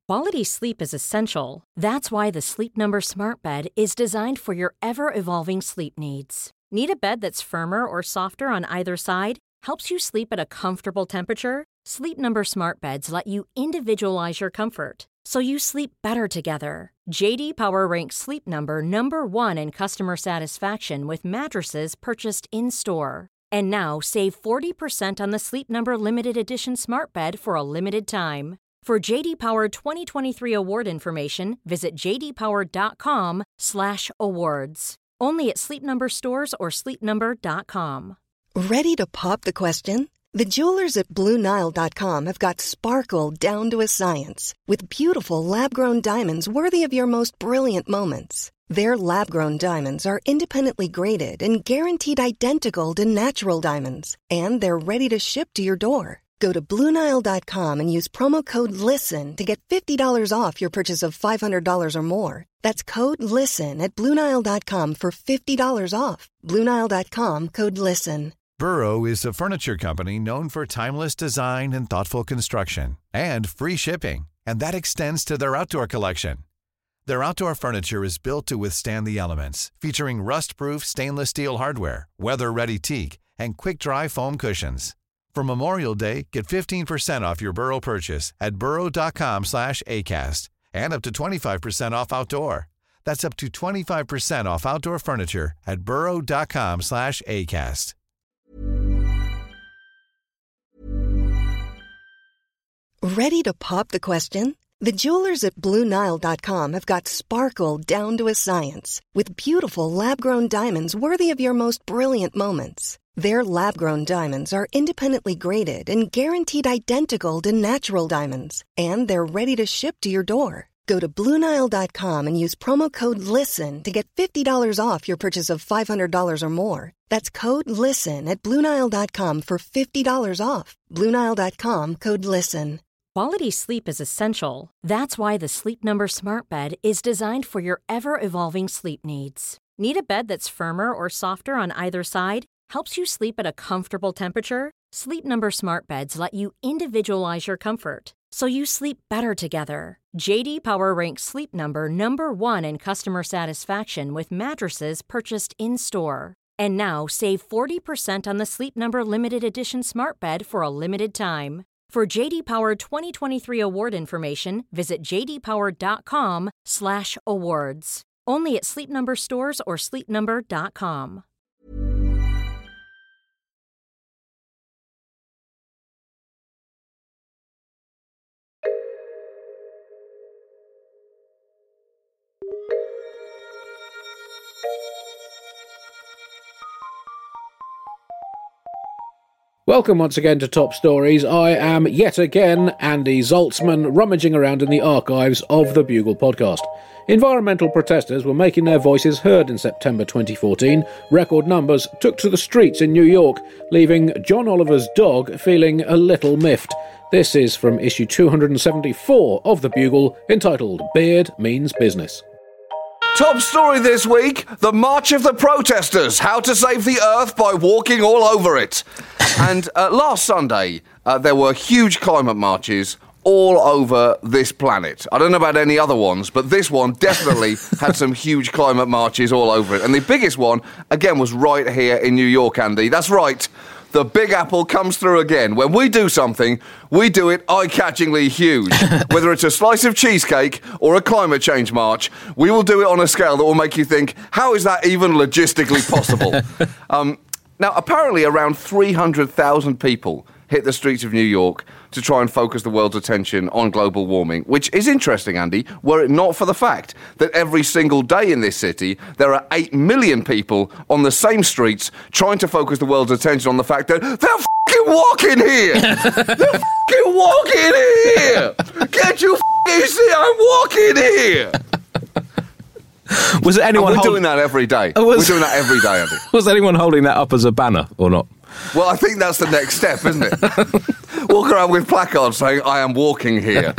Quality sleep is essential. That's why the Sleep Number Smart Bed is designed for your ever-evolving sleep needs. Need a bed that's firmer or softer on either side? Helps you sleep at a comfortable temperature? Sleep Number Smart Beds let you individualize your comfort, so you sleep better together. J.D. Power ranks Sleep Number number 1 in customer satisfaction with mattresses purchased in-store. And now, save 40% on the Sleep Number Limited Edition Smart Bed for a limited time. For J.D. Power 2023 award information, visit jdpower.com/awards. Only at Sleep Number stores or sleepnumber.com. Ready to pop the question? The jewelers at BlueNile.com have got sparkle down to a science with beautiful lab-grown diamonds worthy of your most brilliant moments. Their lab-grown diamonds are independently graded and guaranteed identical to natural diamonds, and they're ready to ship to your door. Go to BlueNile.com and use promo code LISTEN to get $50 off your purchase of $500 or more. That's code LISTEN at BlueNile.com for $50 off. BlueNile.com, code LISTEN. Burrow is a furniture company known for timeless design and thoughtful construction, and free shipping, and that extends to their outdoor collection. Their outdoor furniture is built to withstand the elements, featuring rust-proof stainless steel hardware, weather-ready teak, and quick-dry foam cushions. For Memorial Day, get 15% off your Burrow purchase at burrow.com/ACAST and up to 25% off outdoor. That's up to 25% off outdoor furniture at burrow.com/ACAST. Ready to pop the question? The jewelers at BlueNile.com have got sparkle down to a science with beautiful lab-grown diamonds worthy of your most brilliant moments. Their lab-grown diamonds are independently graded and guaranteed identical to natural diamonds, and they're ready to ship to your door. Go to BlueNile.com and use promo code LISTEN to get $50 off your purchase of $500 or more. That's code LISTEN at BlueNile.com for $50 off. BlueNile.com, code LISTEN. Quality sleep is essential. That's why the Sleep Number Smart Bed is designed for your ever-evolving sleep needs. Need a bed that's firmer or softer on either side? Helps you sleep at a comfortable temperature? Sleep Number Smart Beds let you individualize your comfort, so you sleep better together. J.D. Power ranks Sleep Number number 1 in customer satisfaction with mattresses purchased in-store. And now, save 40% on the Sleep Number Limited Edition Smart Bed for a limited time. For J.D. Power 2023 award information, visit jdpower.com/awards. Only at Sleep Number stores or sleepnumber.com. Welcome once again to Top Stories. I am yet again Andy Zaltzman, rummaging around in the archives of the Bugle podcast. Environmental protesters were making their voices heard in September 2014. Record numbers took to the streets in New York, leaving John Oliver's dog feeling a little miffed. This is from issue 274 of the Bugle, entitled Beard Means Business. Top story this week, the March of the Protesters, how to save the earth by walking all over it. And last Sunday, there were huge climate marches all over this planet. I don't know about any other ones, but this one definitely had some huge climate marches all over it. And the biggest one, again, was right here in New York, Andy. That's right. The Big Apple comes through again. When we do something, we do it eye-catchingly huge. Whether it's a slice of cheesecake or a climate change march, we will do it on a scale that will make you think, how is that even logistically possible? Now, apparently around 300,000 people hit the streets of New York to try and focus the world's attention on global warming, which is interesting, Andy, were it not for the fact that every single day in this city, there are 8 million people on the same streets trying to focus the world's attention on the fact that they're f***ing walking here! They're f***ing walking here! Can't you f***ing see I'm walking here? Was it anyone? We're doing that every day. We're doing that every day, Andy. Was anyone holding that up as a banner or not? Well, I think that's the next step, isn't it? Walk around with placards saying, I am walking here.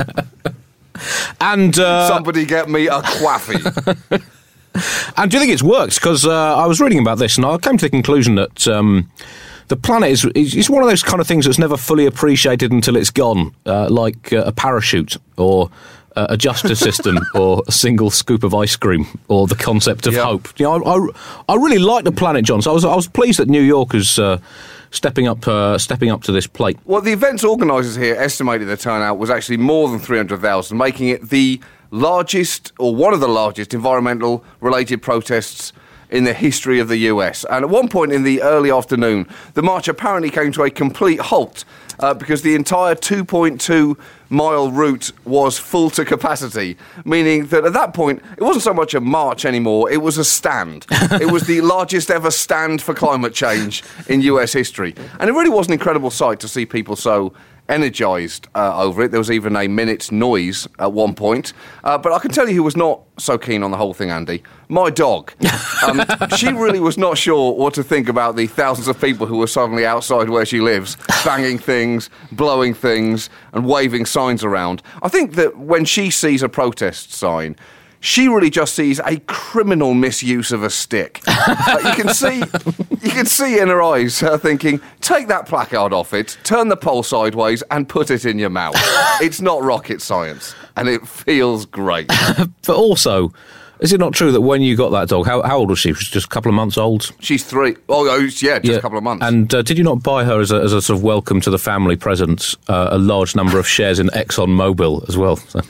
And somebody get me a coffee. And do you think it's worked? Because I was reading about this and I came to the conclusion that the planet is one of those kind of things that's never fully appreciated until it's gone, like a parachute or a justice system or a single scoop of ice cream or the concept of hope. You know, I really like the planet, John. So I was pleased that New York is stepping up to this plate. Well, the event's organisers here estimated the turnout was actually more than 300,000, making it the largest, or one of the largest, environmental-related protests in the history of the US. And at one point in the early afternoon, the march apparently came to a complete halt because the entire 2.2-mile route was full to capacity, meaning that at that point, it wasn't so much a march anymore, it was a stand. It was the largest ever stand for climate change in US history. And it really was an incredible sight to see people so energised over it. There was even a minute's noise at one point. But I can tell you who was not so keen on the whole thing, Andy. My dog. She really was not sure what to think about the thousands of people who were suddenly outside where she lives, banging things, blowing things, and waving signs around. I think that when she sees a protest sign, she really just sees a criminal misuse of a stick. You can see in her eyes her thinking, take that placard off it, turn the pole sideways and put it in your mouth. It's not rocket science, and it feels great. But also, is it not true that when you got that dog, how old was she? She was just a couple of months old? She's 3. Oh, yeah, just a couple of months. And did you not buy her as a sort of welcome to the family present a large number of shares in ExxonMobil as well? So.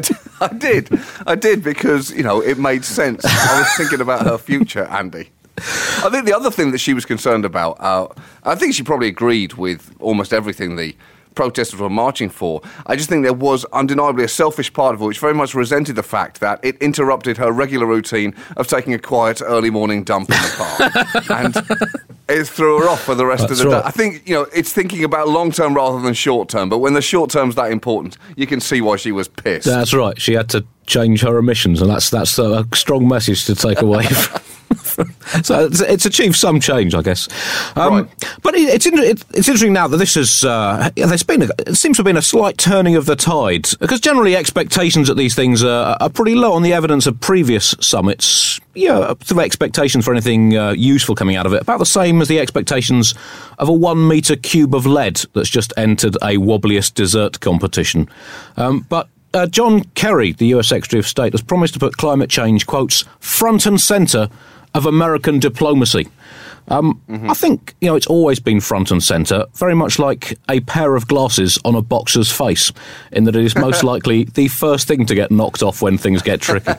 I did because, you know, it made sense. I was thinking about her future, Andy. I think the other thing that she was concerned about, I think she probably agreed with almost everything the protesters were marching for. I just think there was undeniably a selfish part of her which very much resented the fact that it interrupted her regular routine of taking a quiet early morning dump in the park. And it threw her off for the rest of the day. I think, you know, it's thinking about long term rather than short term, but when the short term's that important, you can see why she was pissed. That's right. She had to change her emissions, and that's a strong message to take away. So it's achieved some change, I guess. Right. But it's interesting now that this has it seems to have been a slight turning of the tide, because generally expectations at these things are pretty low on the evidence of previous summits. Yeah, sort of expectations for anything useful coming out of it, about the same as the expectations of a 1 metre cube of lead that's just entered a wobbliest dessert competition. But John Kerry, the US Secretary of State, has promised to put climate change, quotes, front and centre of American diplomacy. I think, you know, it's always been front and centre, very much like a pair of glasses on a boxer's face, in that it is most likely the first thing to get knocked off when things get tricky.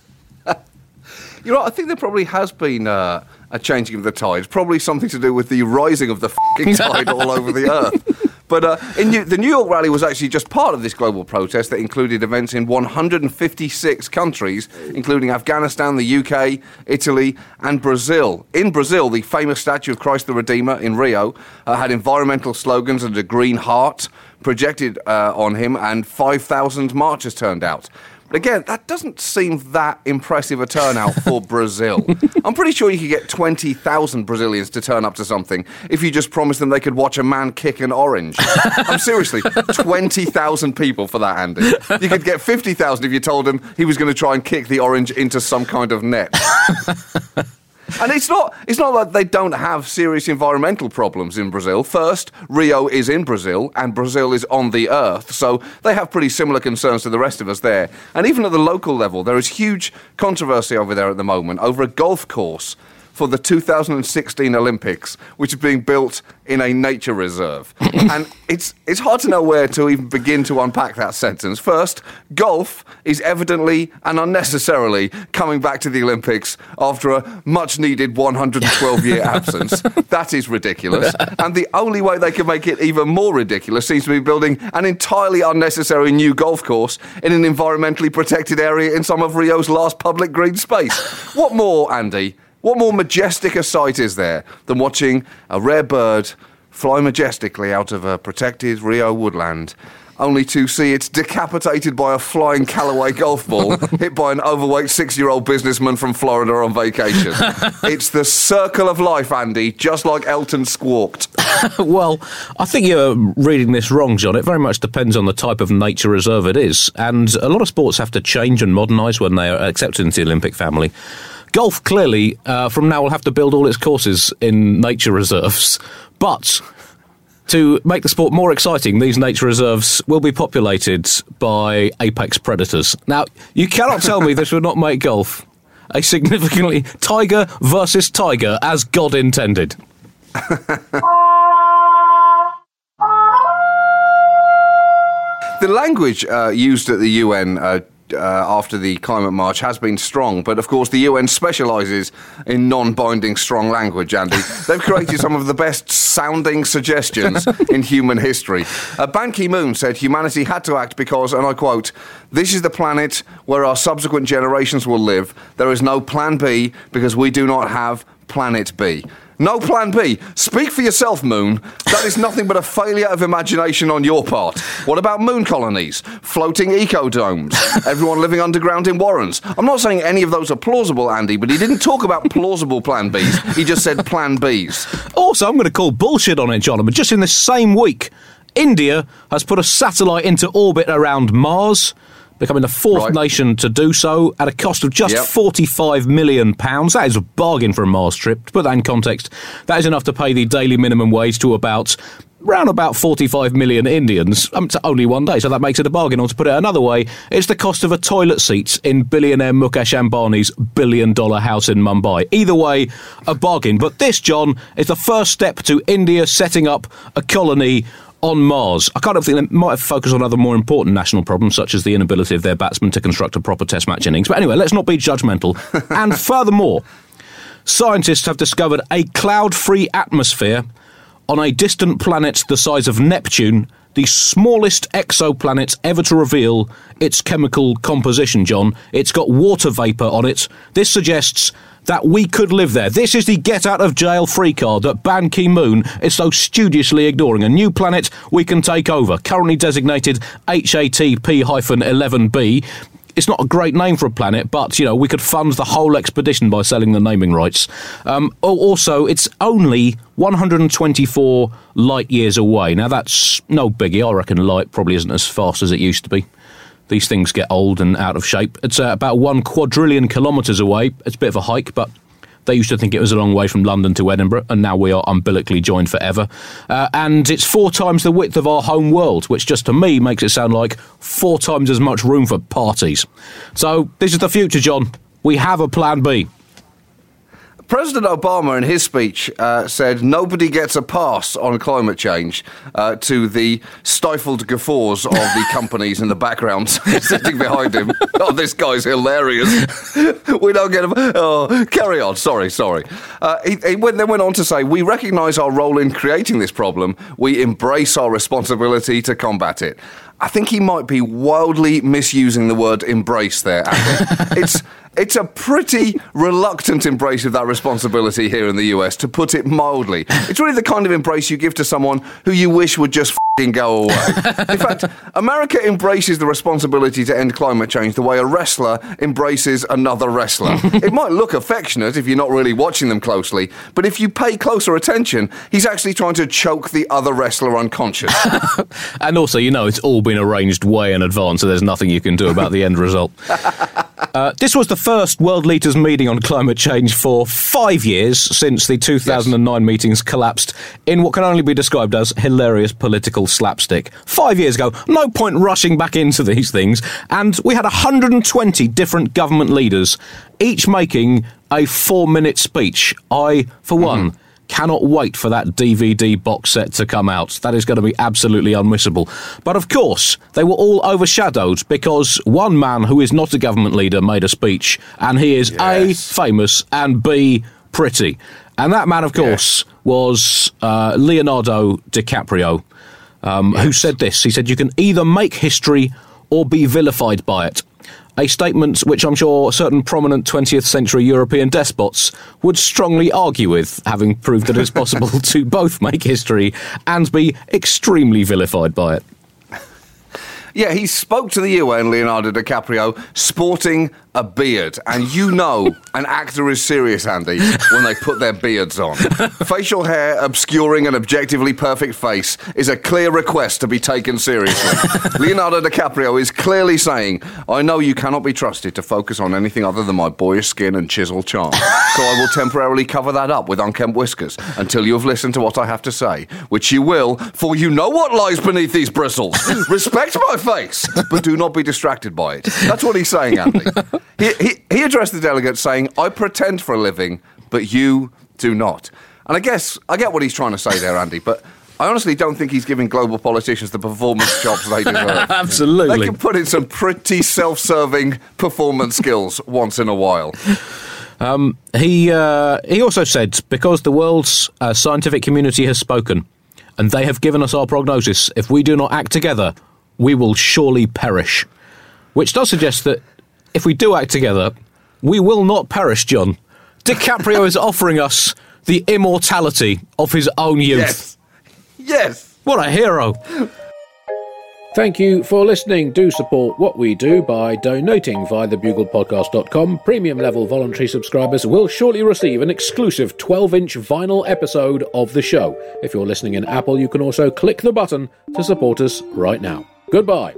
You're right, I think there probably has been a changing of the tides, probably something to do with the rising of the f***ing tide all over the earth. But the New York rally was actually just part of this global protest that included events in 156 countries, including Afghanistan, the UK, Italy, and Brazil. In Brazil, the famous statue of Christ the Redeemer in Rio had environmental slogans and a green heart projected on him, and 5,000 marchers turned out. But again, that doesn't seem that impressive a turnout for Brazil. I'm pretty sure you could get 20,000 Brazilians to turn up to something if you just promised them they could watch a man kick an orange. I'm seriously, 20,000 people for that, Andy. You could get 50,000 if you told him he was going to try and kick the orange into some kind of net. And it's not like they don't have serious environmental problems in Brazil. First, Rio is in Brazil, and Brazil is on the earth, so they have pretty similar concerns to the rest of us there. And even at the local level, there is huge controversy over there at the moment over a golf course for the 2016 Olympics, which is being built in a nature reserve. And it's hard to know where to even begin to unpack that sentence. First, golf is evidently and unnecessarily coming back to the Olympics after a much-needed 112-year absence. That is ridiculous. And the only way they can make it even more ridiculous seems to be building an entirely unnecessary new golf course in an environmentally protected area in some of Rio's last public green space. What more, Andy? What more majestic a sight is there than watching a rare bird fly majestically out of a protected Rio woodland, only to see it decapitated by a flying Callaway golf ball hit by an overweight 6-year-old businessman from Florida on vacation? It's the circle of life, Andy, just like Elton squawked. Well, I think you're reading this wrong, John. It very much depends on the type of nature reserve it is. And a lot of sports have to change and modernise when they are accepted into the Olympic family. Golf, clearly, from now will have to build all its courses in nature reserves. But To make the sport more exciting, these nature reserves will be populated by apex predators. Now, you cannot tell me this would not make golf a significantly tiger versus tiger, as God intended. The language used at the UN after the climate march has been strong, but of course the UN specialises in non-binding strong language, Andy. They've created some of the best sounding suggestions in human history. Ban Ki-moon said humanity had to act because, and I quote, "This is the planet where our subsequent generations will live. There is no plan B because we do not have planet B." No plan B. Speak for yourself, Moon. That is nothing but a failure of imagination on your part. What about moon colonies? Floating ecodomes? Everyone living underground in warrens? I'm not saying any of those are plausible, Andy, but he didn't talk about plausible plan Bs. He just said plan Bs. Also, I'm going to call bullshit on it, John. But just in this same week, India has put a satellite into orbit around Mars, becoming the fourth nation to do so at a cost of just £45 million. That is a bargain for a Mars trip. To put that in context, that is enough to pay the daily minimum wage to around about 45 million Indians to only one day, so that makes it a bargain. Or to put it another way, it's the cost of a toilet seat in billionaire Mukesh Ambani's billion-dollar house in Mumbai. Either way, a bargain. But this, John, is the first step to India setting up a colony on Mars. I kind of think they might have focused on other more important national problems, such as the inability of their batsmen to construct a proper test match innings. But anyway, let's not be judgmental. And furthermore, scientists have discovered a cloud-free atmosphere on a distant planet the size of Neptune, the smallest exoplanet ever to reveal its chemical composition, John. It's got water vapour on it. This suggests that we could live there. This is the get-out-of-jail-free card that Ban Ki-moon is so studiously ignoring. A new planet we can take over, currently designated HATP-11b. It's not a great name for a planet, but, we could fund the whole expedition by selling the naming rights. Also, it's only 124 light years away. Now, that's no biggie. I reckon light probably isn't as fast as it used to be. These things get old and out of shape. It's about 1 quadrillion kilometres away. It's a bit of a hike, but they used to think it was a long way from London to Edinburgh, and now we are umbilically joined forever. And it's 4 times the width of our home world, which just to me makes it sound like 4 times as much room for parties. So this is the future, John. We have a plan B. President Obama, in his speech, said nobody gets a pass on climate change, to the stifled guffaws of the companies in the background sitting behind him. Oh, this guy's hilarious. We don't get a... Oh, carry on. Sorry. He then went on to say, we recognise our role in creating this problem. We embrace our responsibility to combat it. I think he might be wildly misusing the word embrace there, Andy. It's a pretty reluctant embrace of that responsibility here in the US, to put it mildly. It's really the kind of embrace you give to someone who you wish would just f***ing go away. In fact, America embraces the responsibility to end climate change the way a wrestler embraces another wrestler. It might look affectionate if you're not really watching them closely, but if you pay closer attention, he's actually trying to choke the other wrestler unconscious. And also, it's all been arranged way in advance, so there's nothing you can do about the end result. This was the first world leaders meeting on climate change for 5 years since the 2009 meetings collapsed in what can only be described as hilarious political slapstick. 5 years ago, no point rushing back into these things, and we had 120 different government leaders, each making a 4-minute speech. I, for one, cannot wait for that DVD box set to come out. That is going to be absolutely unmissable. But of course, they were all overshadowed because one man who is not a government leader made a speech, and he is A, famous, and B, pretty. And that man, of course, was Leonardo DiCaprio, who said this. He said, you can either make history or be vilified by it. A statement which I'm sure certain prominent 20th century European despots would strongly argue with, having proved that it's possible to both make history and be extremely vilified by it. Yeah, he spoke to the UN, Leonardo DiCaprio, sporting a beard. And you know an actor is serious, Andy, when they put their beards on. Facial hair obscuring an objectively perfect face is a clear request to be taken seriously. Leonardo DiCaprio is clearly saying, I know you cannot be trusted to focus on anything other than my boyish skin and chiseled charm. So I will temporarily cover that up with unkempt whiskers until you have listened to what I have to say, which you will, for you know what lies beneath these bristles. Respect my face, but do not be distracted by it. That's what he's saying, Andy. He addressed the delegates saying, I pretend for a living, but you do not. And I guess I get what he's trying to say there, Andy, but I honestly don't think he's giving global politicians the performance jobs they deserve. Absolutely. They can put in some pretty self-serving performance skills once in a while. He also said, because the world's scientific community has spoken, and they have given us our prognosis, if we do not act together, we will surely perish. Which does suggest that if we do act together, we will not perish, John. DiCaprio is offering us the immortality of his own youth. Yes. What a hero. Thank you for listening. Do support what we do by donating via thebuglepodcast.com. Premium level voluntary subscribers will shortly receive an exclusive 12-inch vinyl episode of the show. If you're listening in Apple, you can also click the button to support us right now. Goodbye.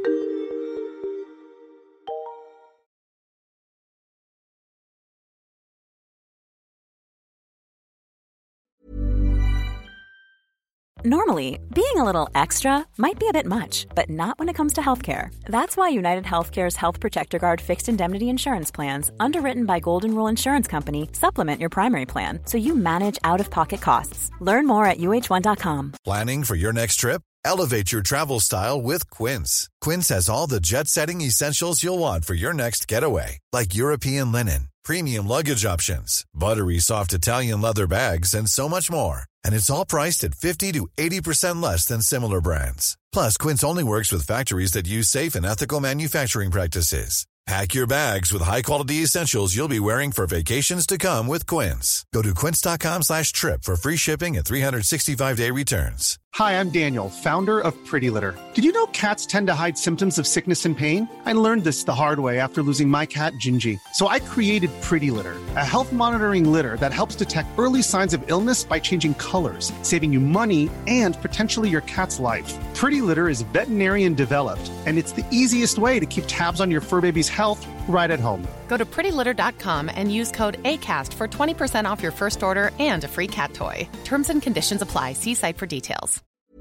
Normally, being a little extra might be a bit much, but not when it comes to healthcare. That's why United Healthcare's Health Protector Guard fixed indemnity insurance plans, underwritten by Golden Rule Insurance Company, supplement your primary plan so you manage out-of-pocket costs. Learn more at UH1.com. Planning for your next trip? Elevate your travel style with Quince. Quince has all the jet-setting essentials you'll want for your next getaway, like European linen, premium luggage options, buttery soft Italian leather bags, and so much more. And it's all priced at 50 to 80% less than similar brands. Plus, Quince only works with factories that use safe and ethical manufacturing practices. Pack your bags with high-quality essentials you'll be wearing for vacations to come with Quince. Go to quince.com/trip for free shipping and 365-day returns. Hi, I'm Daniel, founder of Pretty Litter. Did you know cats tend to hide symptoms of sickness and pain? I learned this the hard way after losing my cat, Gingy. So I created Pretty Litter, a health monitoring litter that helps detect early signs of illness by changing colors, saving you money and potentially your cat's life. Pretty Litter is veterinarian developed, and it's the easiest way to keep tabs on your fur baby's health right at home. Go to prettylitter.com and use code ACAST for 20% off your first order and a free cat toy. Terms and conditions apply. See site for details.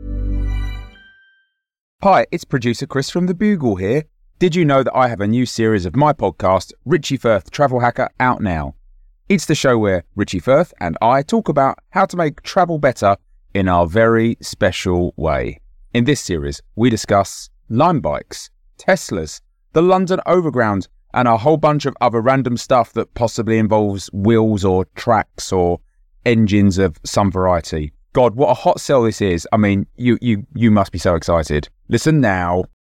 Hi, it's producer Chris from The Bugle here. Did you know that I have a new series of my podcast, Richie Firth Travel Hacker, out now? It's the show where Richie Firth and I talk about how to make travel better in our very special way. In this series, we discuss Lime bikes, Teslas, the London Overground, and a whole bunch of other random stuff that possibly involves wheels or tracks or engines of some variety. God, what a hot sell this is. I mean, you must be so excited. Listen now.